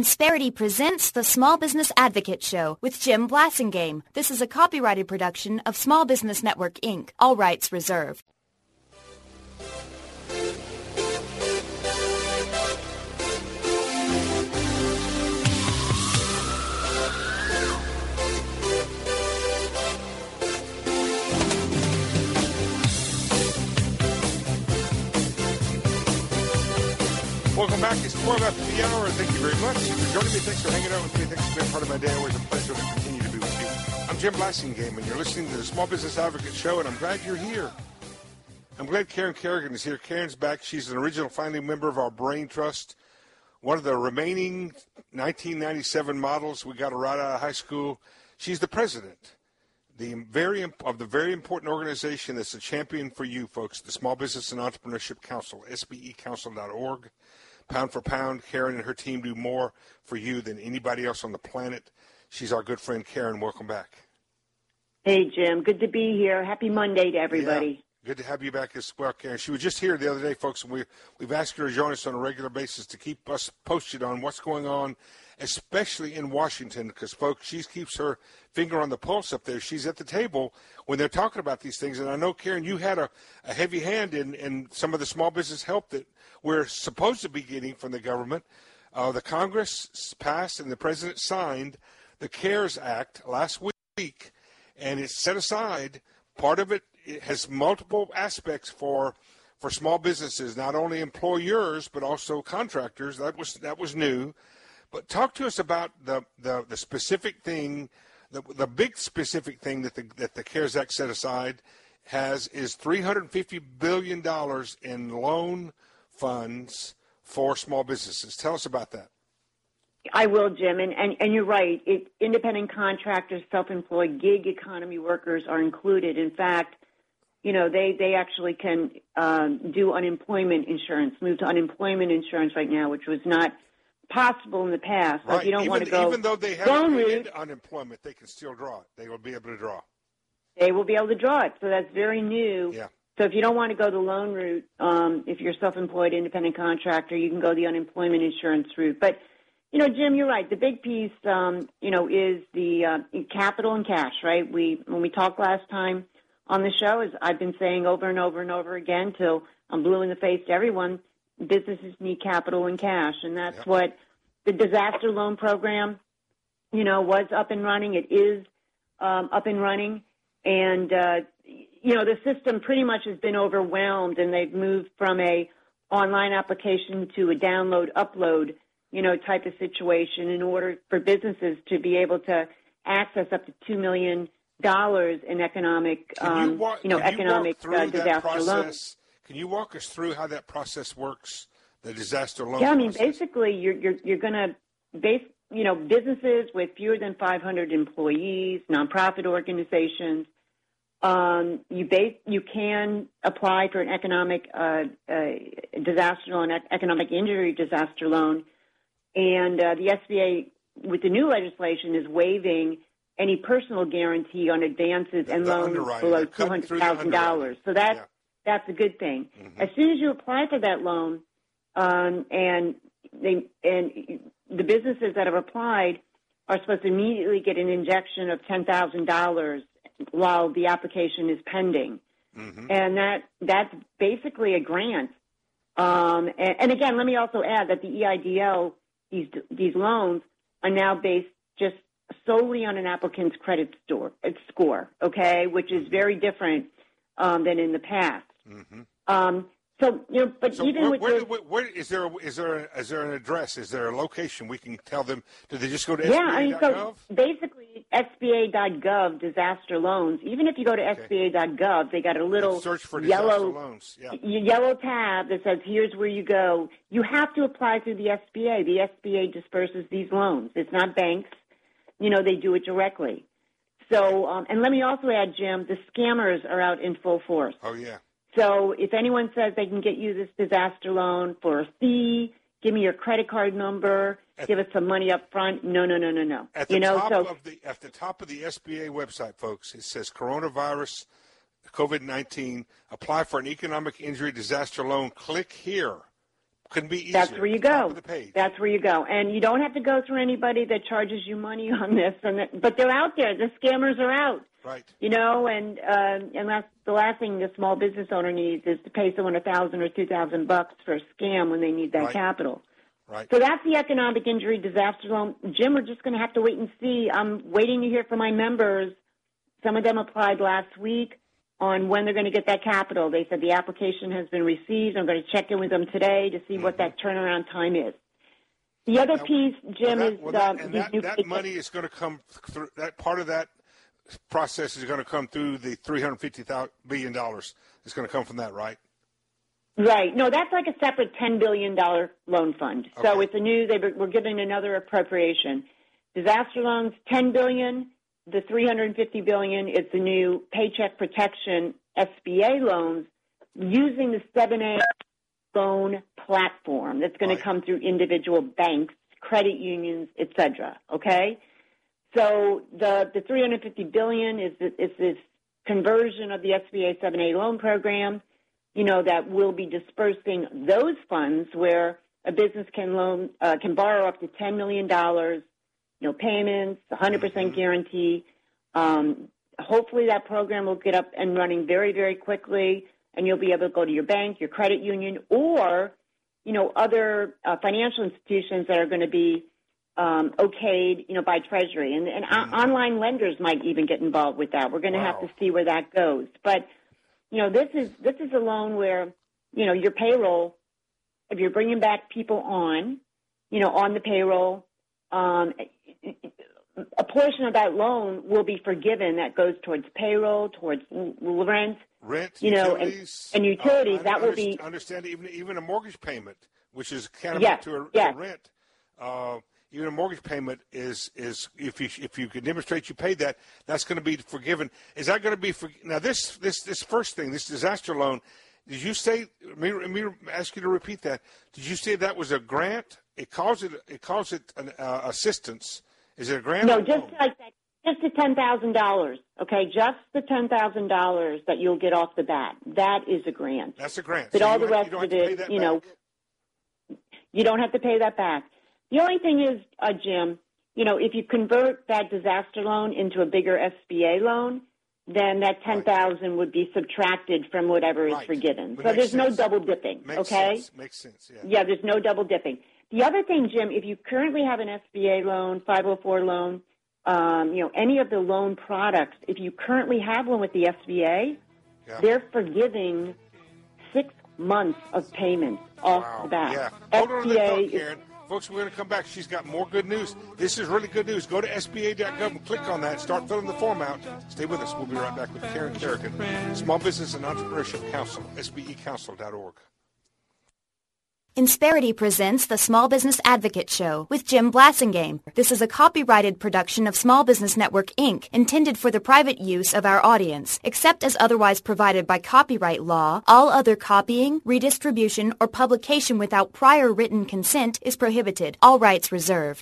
Insperity presents the Small Business Advocate Show with Jim Blasingame. This is a copyrighted production of Small Business Network, Inc., all rights reserved. Welcome back. It's 12 after the hour. Thank you very much for joining me. Thanks for hanging out with me. Thanks for being part of my day. Always a pleasure to continue to be with you. I'm Jim Blasingame, and you're listening to the Small Business Advocate Show, and I'm glad you're here. I'm glad Karen Kerrigan is here. Karen's back. She's an original founding member of our Brain Trust, one of the remaining 1997 models we got right out of high school. She's the president of the very important organization that's a champion for you folks, the Small Business and Entrepreneurship Council, SBEcouncil.org. Pound for pound, Karen and her team do more for you than anybody else on the planet. She's our good friend, Karen. Welcome back. Hey, Jim. Good to be here. Happy Monday to everybody. Yeah, good to have you back as well, Karen. She was just here the other day, folks, and we've asked her to join us on a regular basis to keep us posted on what's going on, especially in Washington, because, folks, she keeps her finger on the pulse up there. She's at the table when they're talking about these things. And I know, Karen, you had a heavy hand in some of the small business help that we're supposed to be getting from the government. The Congress passed and the President signed the CARES Act last week, and it's set aside. Part of it has multiple aspects for small businesses, not only employers but also contractors. That was new. But talk to us about the specific thing, the big specific thing that the CARES Act set aside is $350 billion in loan funds for small businesses. Tell us about that. I will, Jim, and you're right. Independent contractors, self-employed, gig economy workers are included. In fact, you know, they actually can do unemployment insurance, move to unemployment insurance right now, which was not possible in the past. Right. If you don't want to go even though they haven't paid unemployment, they can still draw it. They will be able to draw. They will be able to draw it. So that's very new. Yeah. So if you don't want to go the loan route, if you're a self-employed independent contractor, you can go the unemployment insurance route. But, you know, Jim, you're right. The big piece, is the capital and cash, right? When we talked last time on the show, as I've been saying over and over and over again till I'm blue in the face to everyone, businesses need capital and cash, and that's what the disaster loan program, you know, was up and running. It is up and running, and the system pretty much has been overwhelmed, and they've moved from a online application to a download upload, you know, type of situation in order for businesses to be able to access up to $2 million in economic, disaster loans. Can you walk us through how that process works, the disaster loan process? process? Basically, you're going to businesses with fewer than 500 employees, nonprofit organizations. You can apply for an economic disaster loan, economic injury disaster loan, and the SBA, with the new legislation, is waiving any personal guarantee on advances and loans below $200,000. So that's a good thing. Mm-hmm. As soon as you apply for that loan, and the businesses that have applied are supposed to immediately get an injection of $10,000 while the application is pending. Mm-hmm. And that's basically a grant. And again, let me also add that the EIDL, these loans are now based just solely on an applicant's credit score, okay, which is very different than in the past. Mm-hmm. Where is there an address? Is there a location we can tell them? Do they just go to SBA.gov? So basically SBA.gov disaster loans. Even if you go to SBA.gov, they got a little search for yellow loans. Yeah. Yellow tab that says here's where you go. You have to apply through the SBA. The SBA disperses these loans. It's not banks. You know, they do it directly. So, and let me also add, Jim, the scammers are out in full force. Oh yeah. So if anyone says they can get you this disaster loan for a fee, give me your credit card number, give us some money up front. No. At the top of the SBA website, folks, it says coronavirus, COVID-19, apply for an economic injury disaster loan. Click here. Couldn't be easier. That's where you go. Top of the page. That's where you go. And you don't have to go through anybody that charges you money on this. But they're out there. The scammers are out. Right. And that's the last thing the small business owner needs is to pay someone $1,000 or $2,000 for a scam when they need that capital. Right. So that's the economic injury disaster loan. Jim, we're just going to have to wait and see. I'm waiting to hear from my members. Some of them applied last week on when they're going to get that capital. They said the application has been received. I'm going to check in with them today to see what that turnaround time is. The other piece, Jim, that money is going to come through. That part of that process is going to come through the $350 billion. It's going to come from that, right? Right. No, that's like a separate $10 billion loan fund. Okay. So it's we're giving another appropriation. Disaster loans, $10 billion. The $350 billion is the new Paycheck Protection SBA loans using the 7A loan platform that's going to come through individual banks, credit unions, et cetera. Okay? So the $350 billion is this conversion of the SBA 7A loan program, that will be dispersing those funds where a business can borrow up to $10 million, no payments, 100% guarantee. Hopefully that program will get up and running very, very quickly, and you'll be able to go to your bank, your credit union, or, other financial institutions that are going to be okayed, by Treasury. And online lenders might even get involved with that. We're going to have to see where that goes. But, this is a loan where, your payroll, if you're bringing back people on the payroll, a portion of that loan will be forgiven that goes towards payroll, towards rent, utilities, and utilities. That will be understand even a mortgage payment, which is tantamount to a rent. Even a mortgage payment is if you can demonstrate you paid that, that's going to be forgiven. Is that going to be now? This first thing, this disaster loan. Did you say? Let me ask you to repeat that. Did you say that was a grant? It calls it an assistance. Is it a grant? No, just like that. Just the $10,000. Okay, just the $10,000 that you'll get off the bat. That is a grant. That's a grant. But so all the rest of it, you don't have to pay that back. The only thing is, Jim, if you convert that disaster loan into a bigger SBA loan, then that $10,000 would be subtracted from whatever is forgiven. So there's no double dipping. Makes sense. Yeah. Yeah, there's no double dipping. The other thing, Jim, if you currently have an SBA loan, 504 loan, any of the loan products, if you currently have one with the SBA, they're forgiving 6 months of payments off the bat. Yeah. Hold on to that thought, Karen. Folks, we're going to come back. She's got more good news. This is really good news. Go to SBA.gov and click on that. Start filling the form out. Stay with us. We'll be right back with Karen Kerrigan, Small Business and Entrepreneurship Council, SBEcouncil.org. Insperity presents the Small Business Advocate Show with Jim Blasingame. This is a copyrighted production of Small Business Network, Inc., intended for the private use of our audience. Except as otherwise provided by copyright law, all other copying, redistribution, or publication without prior written consent is prohibited. All rights reserved.